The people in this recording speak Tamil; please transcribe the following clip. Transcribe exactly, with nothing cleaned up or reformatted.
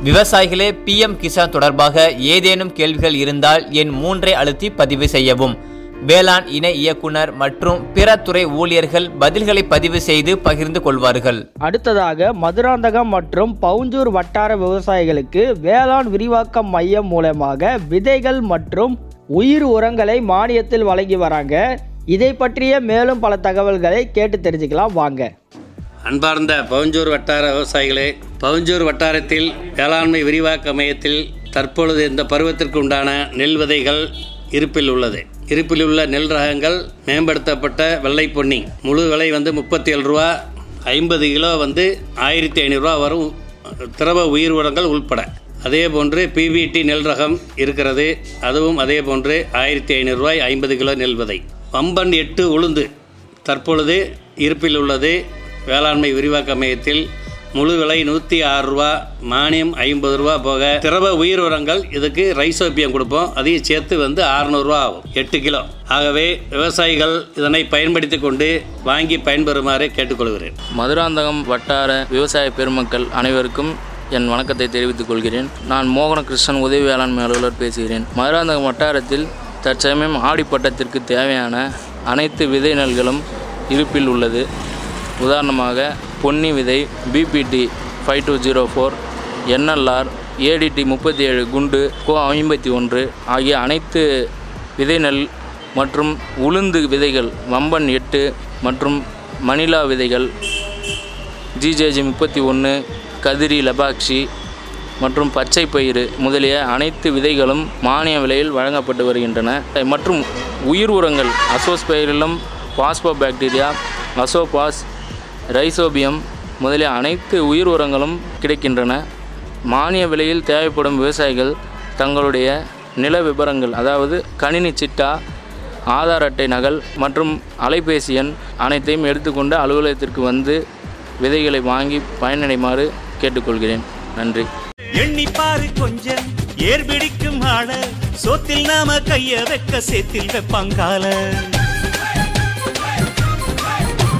விவசாயிகளே, பி எம் கிசான் தொடர்பாக ஏதேனும் கேள்விகள் இருந்தால் என் மூன்றை அழுத்தி பதிவு செய்யவும். வேளாண் இணை இயக்குனர் மற்றும் பிற துறை ஊழியர்கள் பதில்களை பதிவு செய்து பகிர்ந்து கொள்வார்கள். அடுத்ததாக மதுராந்தகம் மற்றும் பவுஞ்சூர் வட்டார விவசாயிகளுக்கு வேளாண் விரிவாக்க மையம் மூலமாக விதைகள் மற்றும் உயிர் உரங்களை மானியத்தில் வழங்கி வராங்க. இதை பற்றிய மேலும் பல தகவல்களை கேட்டு தெரிஞ்சுக்கலாம் வாங்க. அன்பார்ந்த பவுஞ்சூர் வட்டார விவசாயிகளே, பவுஞ்சூர் வட்டாரத்தில் வேளாண்மை விரிவாக்க மையத்தில் தற்பொழுது இந்த பருவத்திற்கு உண்டான நெல் விதைகள் இருப்பில் உள்ளது. இருப்பில் உள்ள நெல் ரகங்கள் மேம்படுத்தப்பட்ட வெள்ளை பொன்னி முழு விலை வந்து முப்பத்தி ஏழு ரூபா, ஐம்பது கிலோ வந்து ஆயிரத்தி ஐநூறுரூவா வரும், திரவ உயிர் உரங்கள் உள்பட. அதே போன்று பிவிடி நெல் ரகம் இருக்கிறது, அதுவும் அதே போன்று ஆயிரத்தி ஐநூறுரூவாய் ஐம்பது கிலோ நெல் விதை. வம்பன் எட்டு உளுந்து தற்பொழுது இருப்பில் உள்ளது. வேளாண்மை விரிவாக்க மையத்தில் முழு விலை நூற்றி ஆறு ரூபா, மானியம் ஐம்பது ரூபா போக திரவ உயிர் உரங்கள் இதுக்கு ரைசோபியம் கொடுப்போம், அதையும் சேர்த்து வந்து அறுநூறுவா ஆகும் எட்டு கிலோ. ஆகவே விவசாயிகள் இதனை பயன்படுத்தி கொண்டு வாங்கி பயன்பெறுமாறு கேட்டுக்கொள்கிறேன். மதுராந்தகம் வட்டார விவசாய பெருமக்கள் அனைவருக்கும் என் வணக்கத்தை தெரிவித்துக் கொள்கிறேன். நான் மோகனகிருஷ்ணன், உதவி வேளாண்மை அலுவலர் பேசுகிறேன். மதுராந்தகம் வட்டாரத்தில் தற்சமயம் ஆடிப்பட்டத்திற்கு தேவையான அனைத்து விதை நெல்களும் இருப்பில் உள்ளது. உதாரணமாக பொன்னி விதை, BPT five two zero four, NLR, ADT முப்பத்தி ஏழு குண்டு, கோ ஐம்பத்தி ஒன்று ஆகிய அனைத்து விதை நெல் மற்றும் உளுந்து விதைகள், வம்பன் எட்டு மற்றும் மணிலா விதைகள், ஜிஜேஜி முப்பத்தி ஒன்று, கதிரி, லபாக்ஷி மற்றும் பச்சை பயிறு முதலிய அனைத்து விதைகளும் மானிய விலையில் வழங்கப்பட்டு வருகின்றன. மற்றும் உயிர் உரங்கள் azospirillum, phosphobacteria, azophos, rhizobium முதலிய அனைத்து உயிர் உரங்களும் கிடைக்கின்றன. மானிய விலையில் தேவைப்படும் விவசாயிகள் தங்களுடைய நில விபரங்கள், அதாவது கணினி சிட்டா, ஆதார் அட்டை நகல் மற்றும் அலைபேசி எண் அனைத்தையும் எடுத்துக்கொண்டு அலுவலகத்திற்கு வந்து விதைகளை வாங்கி பயனடைமாறு கேட்டுக்கொள்கிறேன். நன்றி. எண்ணிப்பாரு கொஞ்சம் ஏர்பிடிக்கும் ஆள, சோத்தில் நாம கைய வைக்க சேத்தில் வெப்பாங்கால.